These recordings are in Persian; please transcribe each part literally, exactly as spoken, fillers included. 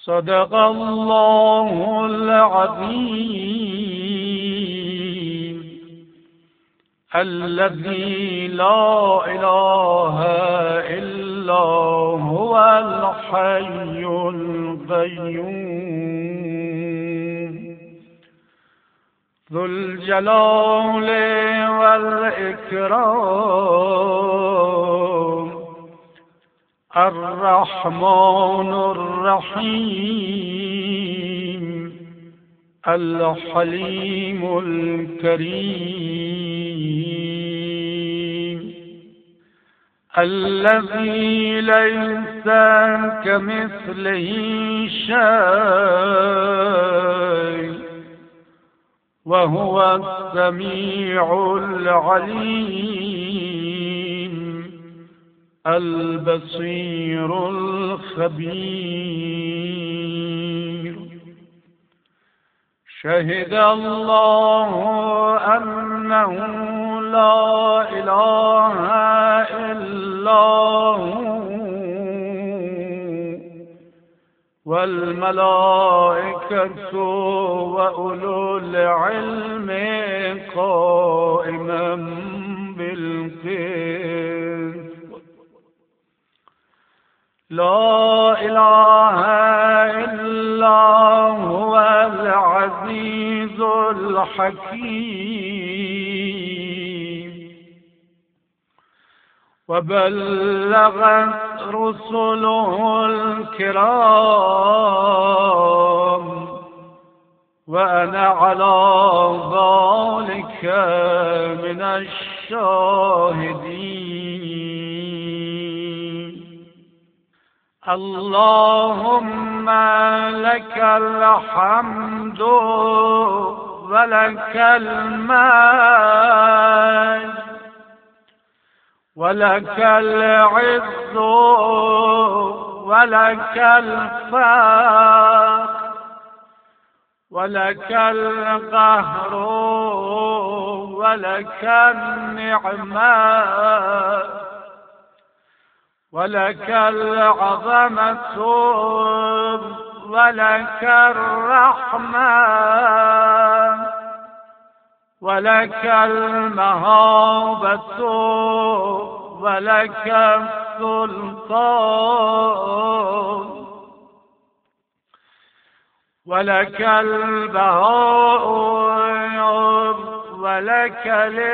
صدق الله العظيم الذي لا إله إلا هو الحي القيوم ذو الجلال والإكرام الرحمن الرحيم الحليم الكريم الذي ليس كمثله شيء وهو السميع العليم البصير الخبير شهد الله أنه لا إله إلا هو والملائكة وأولو العلم قائما بالقسط لا إله إلا هو العزيز الحكيم وبلغت رسله الكرام وأنا على ذلك من الشاهدين اللهم لك الحمد ولك المجد ولك العز ولك الفخر ولك القهر ولك النعمة ولك العظمة ولك الرحمة ولك المهابة ولك السلطان ولك البهاء ولك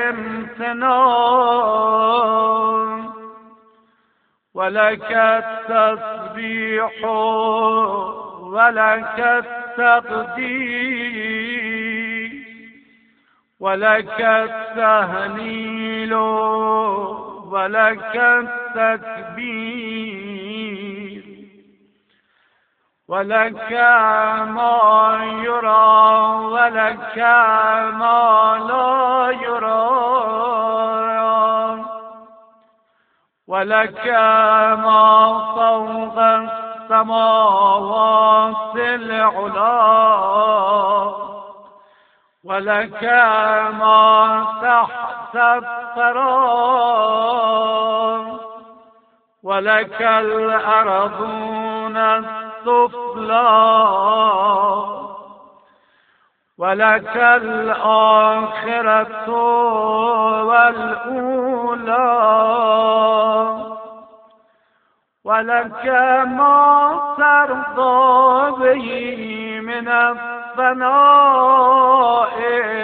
الامتنان ولك التسبيح ولك التقديس ولك التهليل ولك التكبير ولك ما يرى ولك ما لا يرى ولك ما فوق السماوات العلى ولك ما تحت الثرى ولك الأرضون السفلى ولك الآخرة والأولى ولك ما ترضى به من الثناء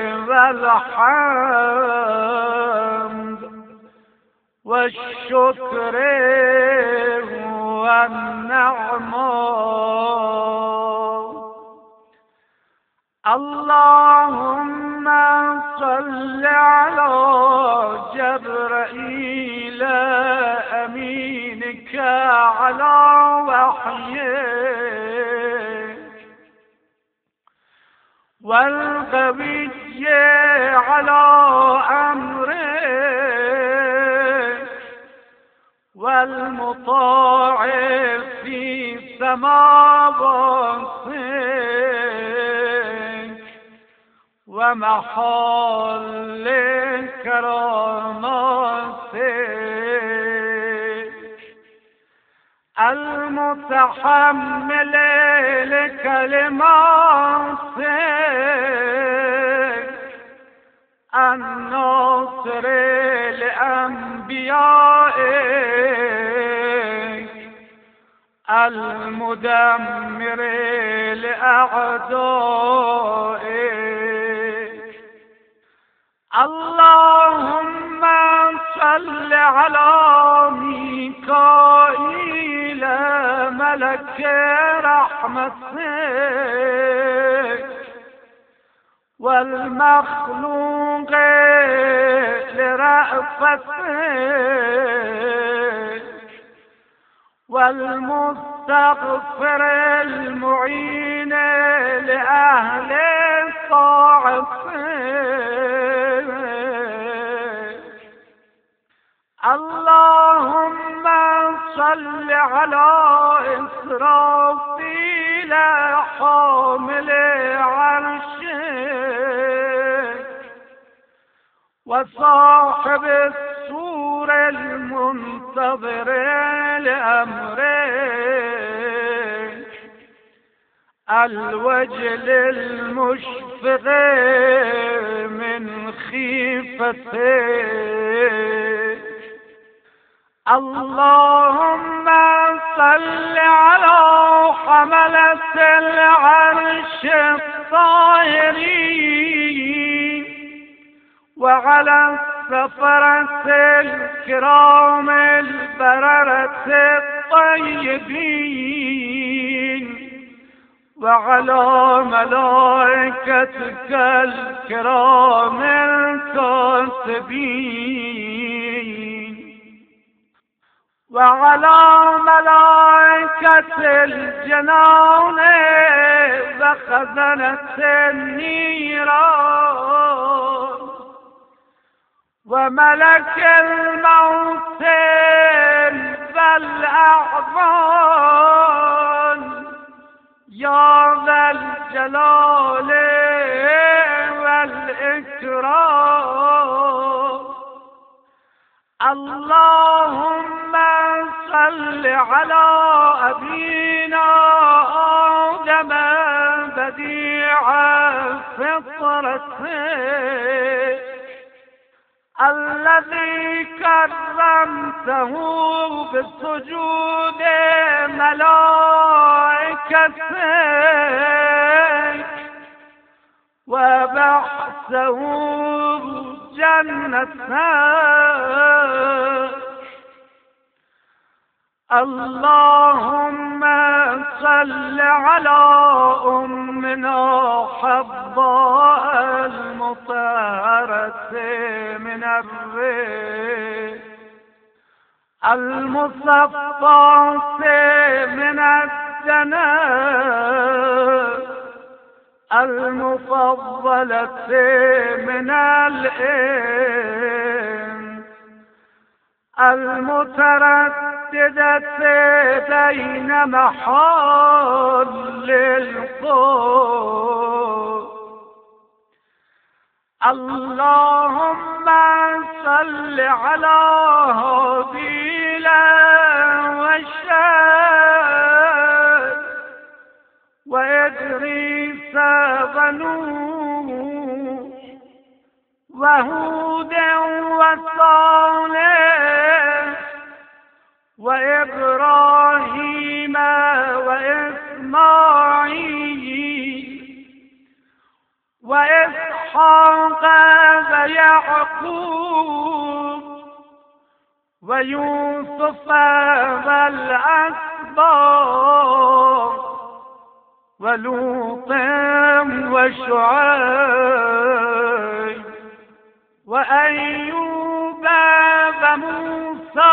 والحمد والشكر والنعمة اللهم صل على جبرائيل أمينك على وحيك والقوي على أمرك والمطاع في سماواتك ومحل كراماتك المتحمل لكلماتك الناصر لأنبيائك المدمر لأعدائك. اللهم صل على ميكائيل ملك رحمتك والمخلوق لرأفتك والمستغفر المعين لأهل طاعتك. اللهم صل على إسرافيل حامل عرشك وصاحب السور المنتظر لأمرك الوجل المشفق من خيفتك. اللهم صل على حملة العرش الطاهرين وعلى السفرة الكرام البررة الطيبين وعلى ملائكتك الكرام الكاتبين وعلى ملائكة الجنان وخزنة النيران وملك الموت والأعظام يا ذا الجلال والإكرام. اللهم صل على أبينا آدم بديع فطرته الذي كرمته بسجود ملائكتك وبعثه جنتك. اللهم صل على أمنا حواء المطهرة من الريح المصفاة من الدنس المفضلة من الإنس المترددة بين محال القوس. اللهم صل على هابيل وشاد وإدريس ونوح وهود وصالح وإبراهيم وإسماعيل وإسحاق ويعقوب ويوسف والأسباط ولوط وشعيب وأيوب وموسى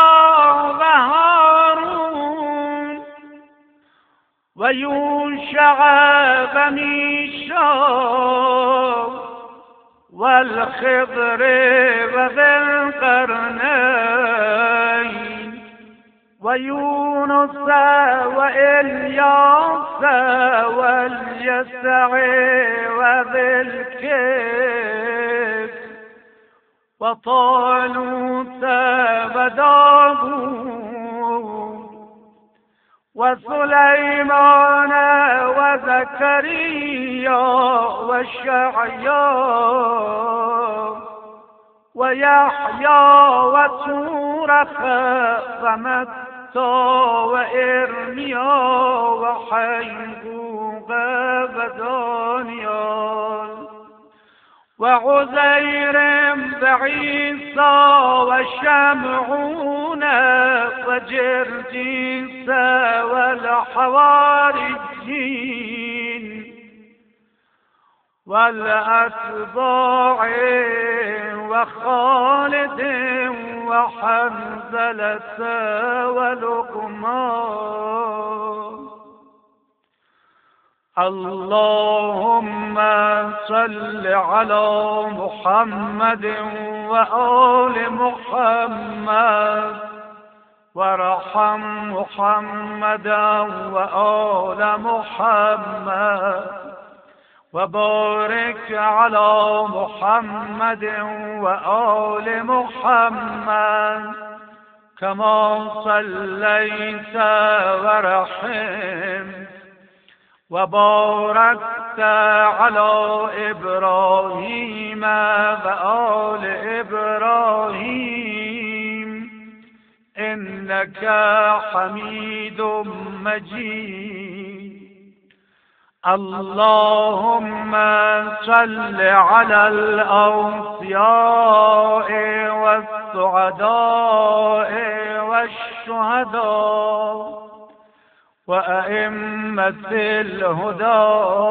وهارون ويوشع وميشا والخضر وذي القرنين ويونس وإلياس واليسع وذي الكفل وطالوت وداود وسليمان وزكريا وزكريا وشعيا ويحيى وتورخ ومتى وإرميا وحيبوب ودانيال وعزير بعيسى وشمعون وجرجيس والحواريين والأتباع وخالد وحنزلة ولقمان. اللهم صل على محمد وآل محمد وارحم محمدا وآل محمد وبارك على محمد وآل محمد كما صليت ورحمت وباركت على إبراهيم وآل إبراهيم إنك حميد مجيد. اللهم صل على الأوصياء والسعداء والشهداء وأئمة الهدى.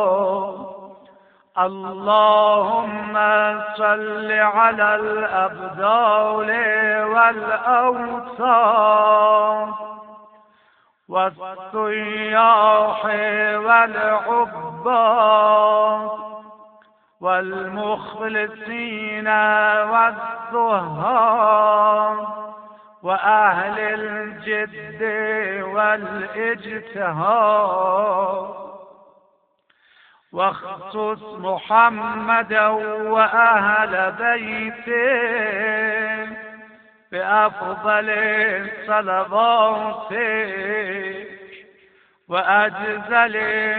اللهم صل على الأبدال والأوصاف والسياح والعباد والمخلصين والزهاد وأهل الجد والاجتهاد. واخصص محمدا وأهل بيته بأفضل الصلوات وأجزل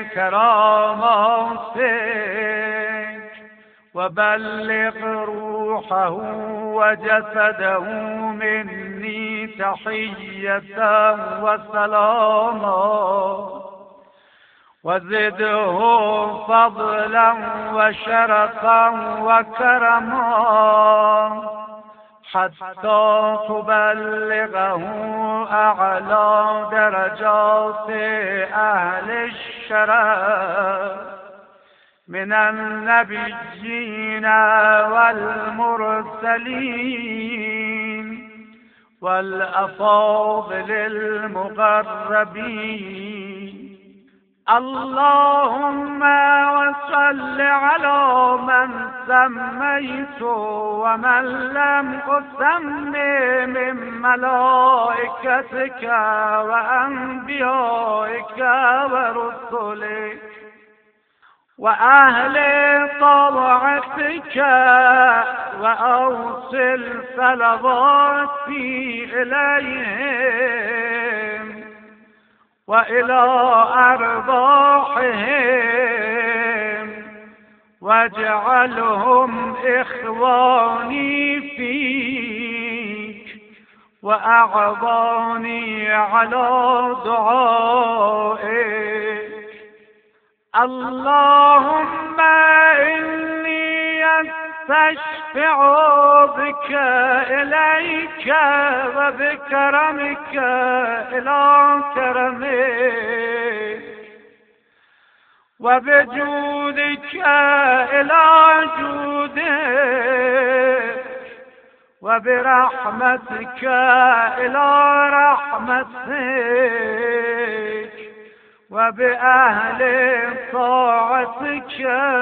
كراماتك وبلغ روحه وجسده مني تحية وسلاما وزده فضلا وشرفا وكرما حتى تبلغه أعلى درجات أهل الشرف من النبيين والمرسلين والأفاضل المقربين. اللهم وصل على من سميت ومن لم أسم من ملائكتك وأنبيائك ورسلك وأهل طاعتك وأوصل صلواتي إليهم وإلى أرواحهم واجعلهم إخواني فيك وأعضاني على دعائك. اللهم إني أستشفع بك إليك وبكرمك إلى كرمك وبجودك إلى جودك وبرحمتك إلى رحمتك وبأهل طاعتك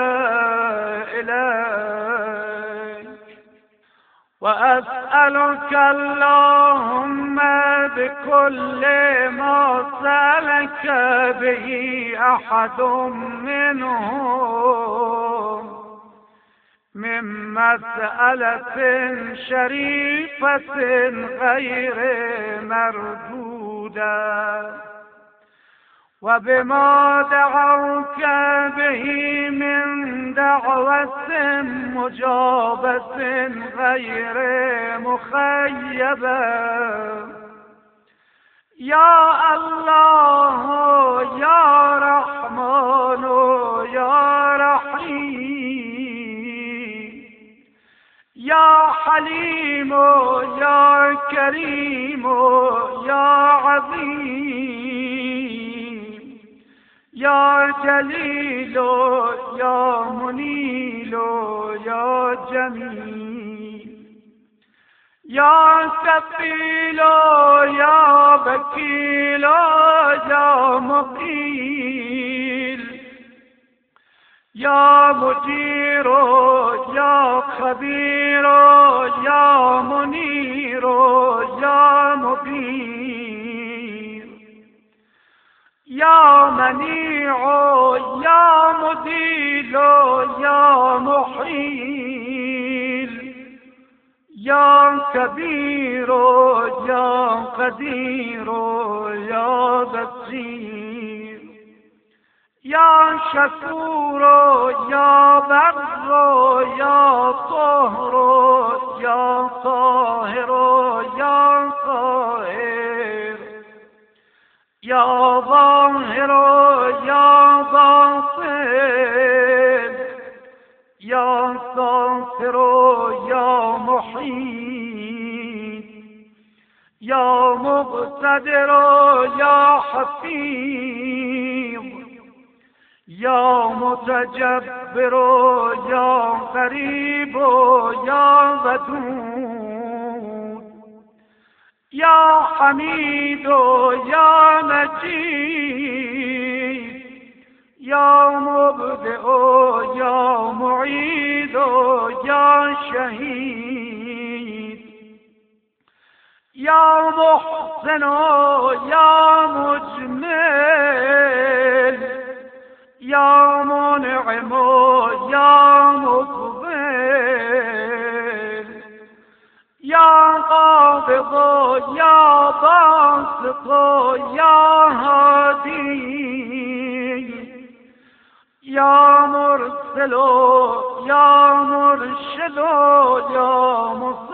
إليك. وأسألك اللهم بكل ما سألك به أحد منهم من مسألة شريفة غير مردودة وبما دعوت به من دعوة مجابة غير مخيبة. يا الله يا رحمن يا رحيم، يا حليم يا كريم يا عظيم، يا جليل يا منيل يا جميل، يا كفيل يا وكيل يا مقيل، يا مجير يا خبير يا منير يا مبين، يا منيع يا مذيل يا محيل، يا كبير يا قدير يا بصير، يا شكور يا بر يا طهر يا طاهر يا طاهر، يا ظاهر يا باطن، يا ساتر يا محيط، يا مقتدر يا حفيظ، يا متجبر يا قريب يا ودود، يا حميد يا مجيد، يا مبدئ يا معيد يا شهيد، يا محسن يا مجمل، يا منعم يا مقبل، يا قابض يا باسط يا هادي، يا مرسل يا مرشد يا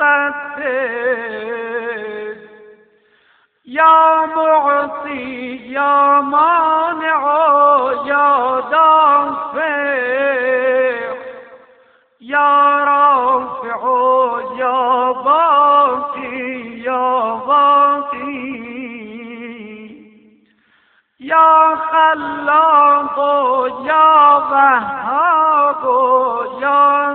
مسدد، يا معطي يا مانع يا دافع، يا رافع يا باقي يا باقي، يا خلاق يا وهاب يا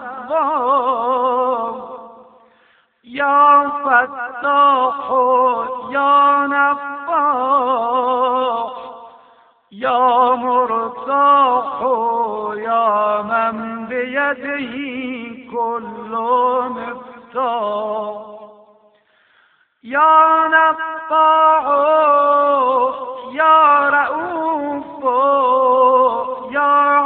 سباب، يا فتاح يا نفاح، يا مرتاح يا من بيده كل مفتاح، يا نفاح يا رؤوف يا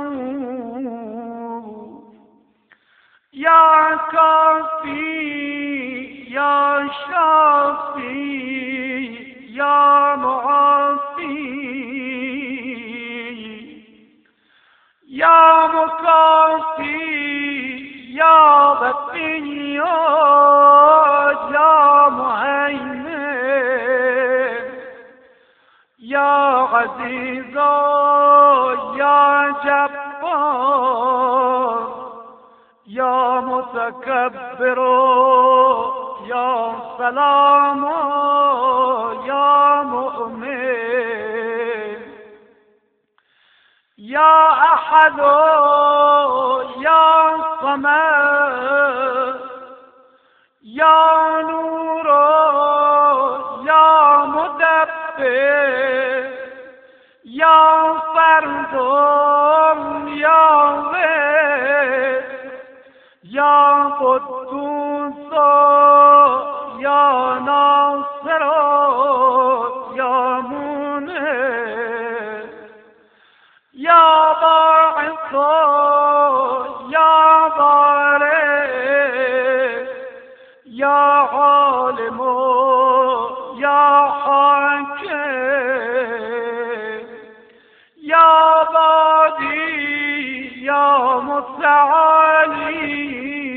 عطوف، يا كافي يا شافي يا معافي، يا مكافي يا بقي يا مهيمن، يا عزيز يا جبار، يا متكبر يا سلام يا مؤمن، يا أحد يا صمد، يا نور يا مدبر، يا فرد يا وحد، يا قدوس يا ناصر يا منير، يا باعث يا بارئ، يا عالم يا حاكم، يا متعالي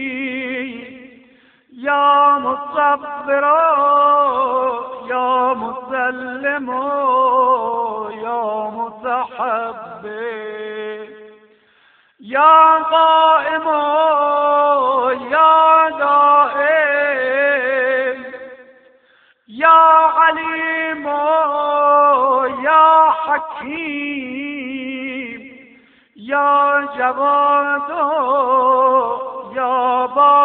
يا مصبر يا مسلم يا متحب يا قائم يا دائم يا عليم يا حكيم يا جواد يا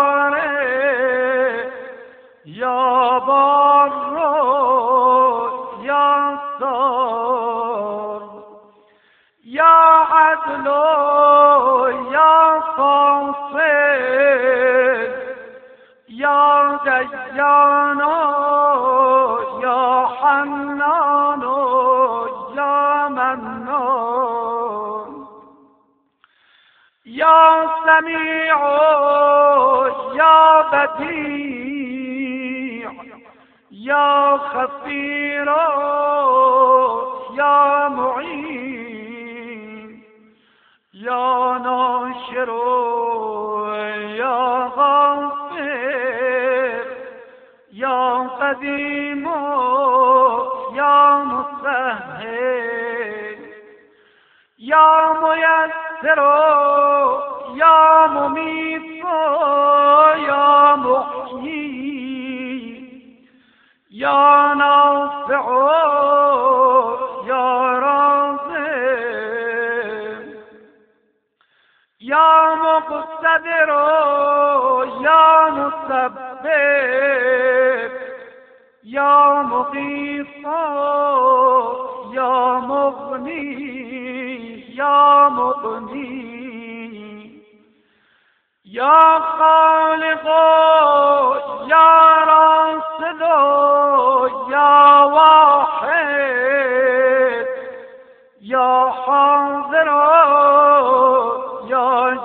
بارئ يا بار يا صار يا عدل يا فاصل يا ديان يا حنان يا منان يا سميع يا بديع يا خفير يا معين يا ناشر يا غافر يا قديم يا مسهل يا ميسر يا مميت يا محيي يا نافع يا رازق يا مقتدر يا مسبب يا مغيث يا مغني يا مغني يا خالق يا راشد يا واحد يا حاضر يا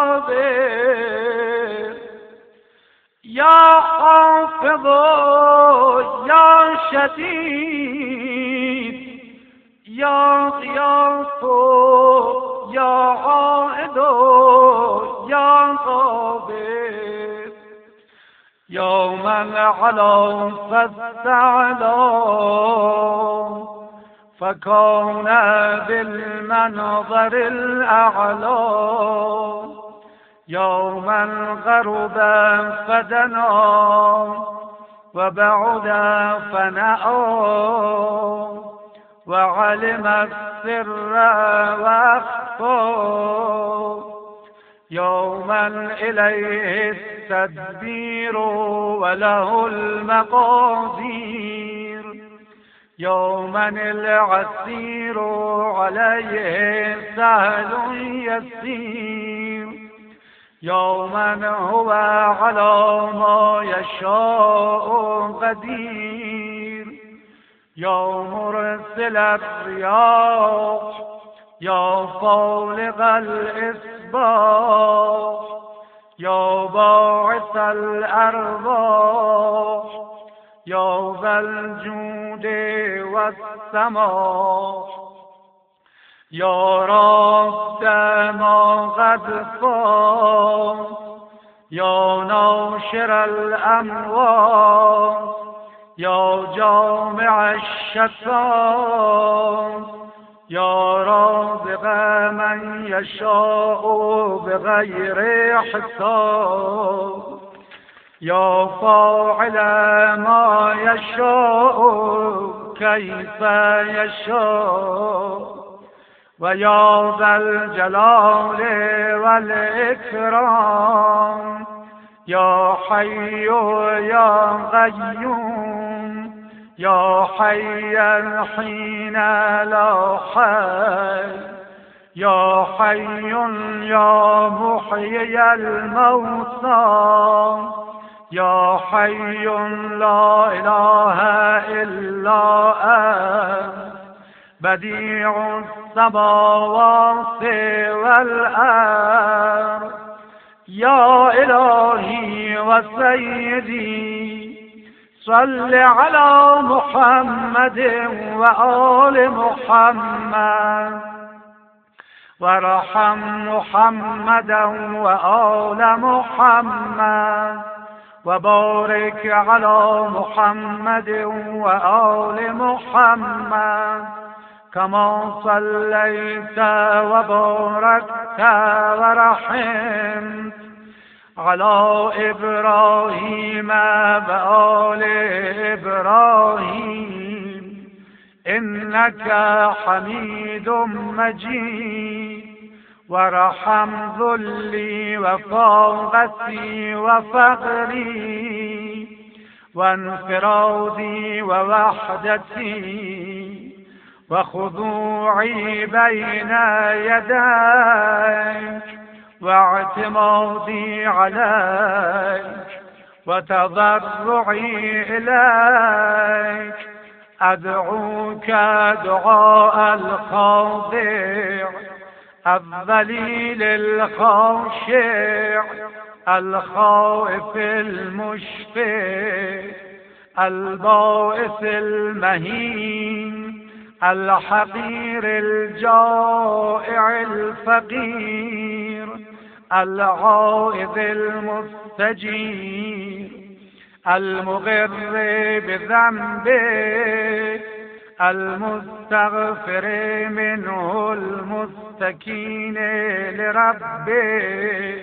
جابر يا حافظ يا شديد يا غياث يا عائد يا قابل يوما علوا فاستعلوا فكون بالمنظر الأعلى يوما غربا فدنا وبعد فنأوا وعلم السر واخفى يوما إليه التدبير وله المقادير يوما العسير عليه سهل يسير يوما هو على ما يشاء قدير يوم مرسل الرياح يا فالق الإصباح يا باعث الأرواح يا ذا الجود والسماح يا رب ما قد فات يا ناشر الأموات يا جامع الشتات يا رازق من يشاء بغير حساب يا فاعل ما يشاء كيف يشاء ويا ذا الجلال والإكرام يا حي يا قيوم يا حيا حين لا حي يا حي يا محيي الموتى يا حي لا إله إلا أنت بديع السماوات والأرض يا إلهي وسيدي صل على محمد وآل محمد وارحم محمدا وآل محمد وبارك على محمد وآل محمد كما صليت وباركت ورحمت على إبراهيم وآل إبراهيم إنك حميد مجيد. وارحم ذلي وفاقتي وفقري وانفرادي ووحدتي وخضوعي بين يديك واعتمادي عليك وتضرعي إليك. أدعوك دعاء الخاضع الذليل الخاشع الخائف المشفق البائس المهين الحقير الجائع الفقير العائذ المستجير المغر بذنبه المستغفر منه المستكين لربه.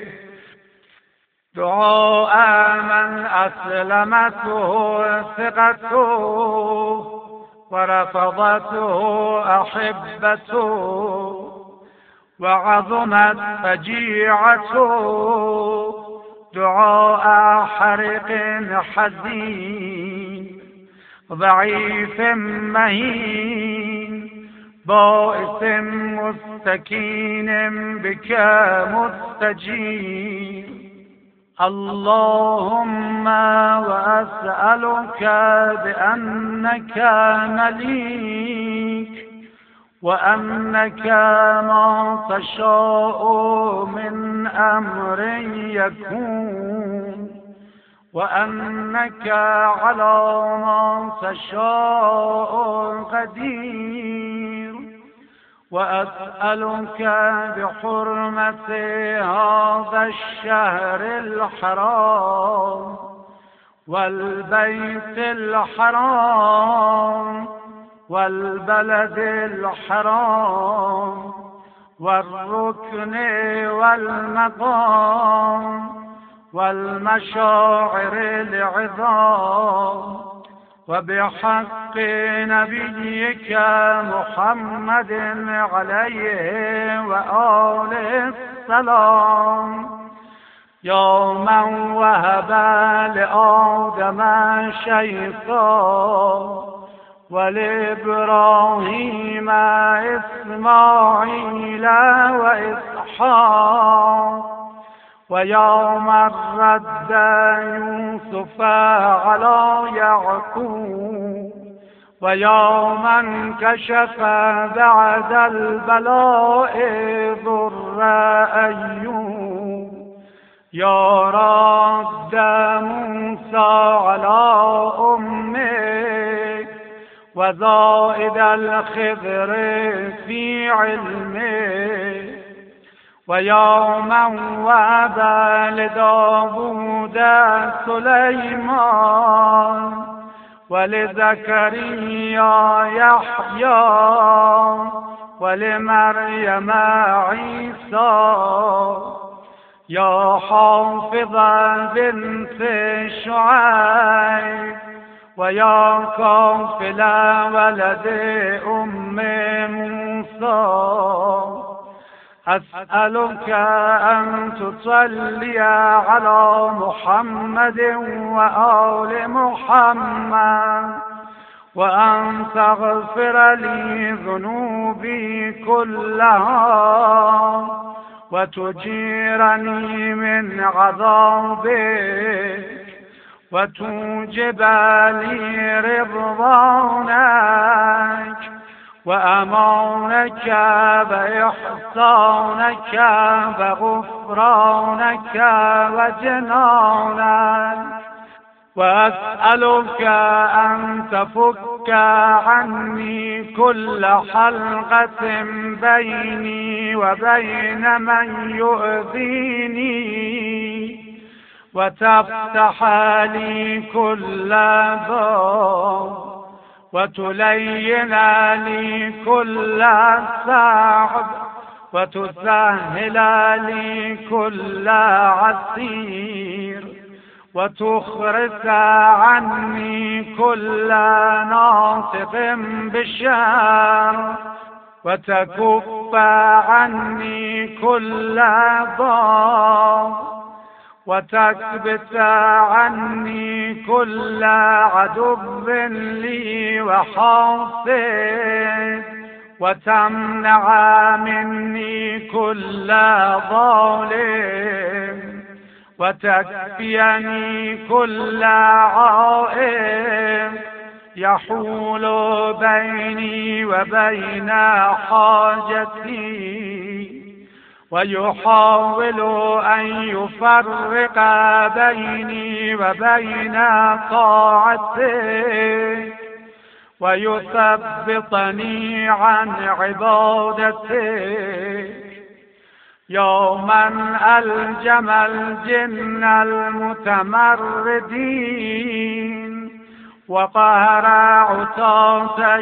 دعاء من أسلمته ثقته ورفضته أحبته وعظمت فجيعته. دعاء حرق حزين ضعيف مهين بائس مستكين بك مستجيب. اللهم وأسألك بأنك مليك وأنك ما تشاء من أمر يكون وأنك على ما تشاء قدير. وأسألك بحرمة هذا الشهر الحرام والبيت الحرام والبلد الحرام والركن والمقام والمشاعر العظام وبحق نبيك محمد عليه وآله السلام يا من وهب لآدم شيخا ولإبراهيم إسماعيل وإسحاق ويا من رد يوسف على يعقوب ويا من كشف بعد البلاء ضر أيوب يا رد موسى على أمه وزائد الخضر في علمه ويا من وهب لداود سليمان ولزكريا يحيى ولمريم عيسى يا حافظ بنت شعيب ويا كافل ولد أم موسى أسألك أن تصلي على محمد وآل محمد وأن تغفر لي ذنوبي كلها وتجيرني من عذابك وتوجب لي رضوانك وأمانك وإحسانك وغفرانك وجنانك وأسألك أن تفك عني كل حلقة بيني وبين من يؤذيني، وتفتح لي كل باب، وتلين لي كل صعب، وتسهل لي كل عسير، وتخرس عني كل ناطق بالشر، وتكف عني كل ضار، وتكبت عني كل عدو لي وحاصد، وتمنع مني كل ظالم، وتكفيني كل عائق يحول بيني وبين حاجتي، ويحاول أن يفرق بيني وبين طاعتك، ويثبطني عن عبادتك. يا من ألجم الجن المتمردين، وقهر عتاة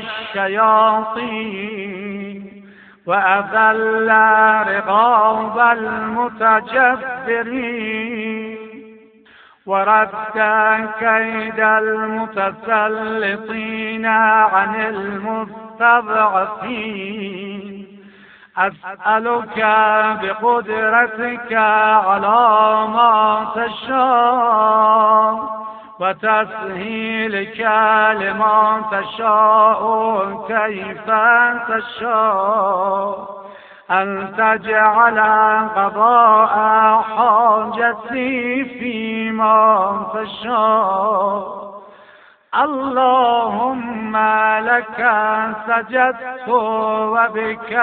الشياطين، وأذل رقاب المتجبرين، ورد كيد المتسلطين عن المستضعفين. أسألك بقدرتك على ما تشاء، وتسهيلك لما تشاء كيف تشاء، أن تجعل قضاء حاجتي فيما تشاء. اللهم لك سجدت وبك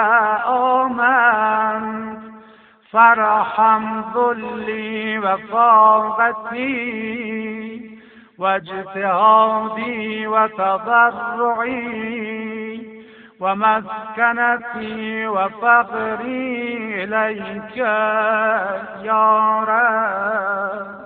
آمنت، فارحم ذلي وفاقتي واجتهادي وتضرعي ومسكنتي وفقري إليك يا رب.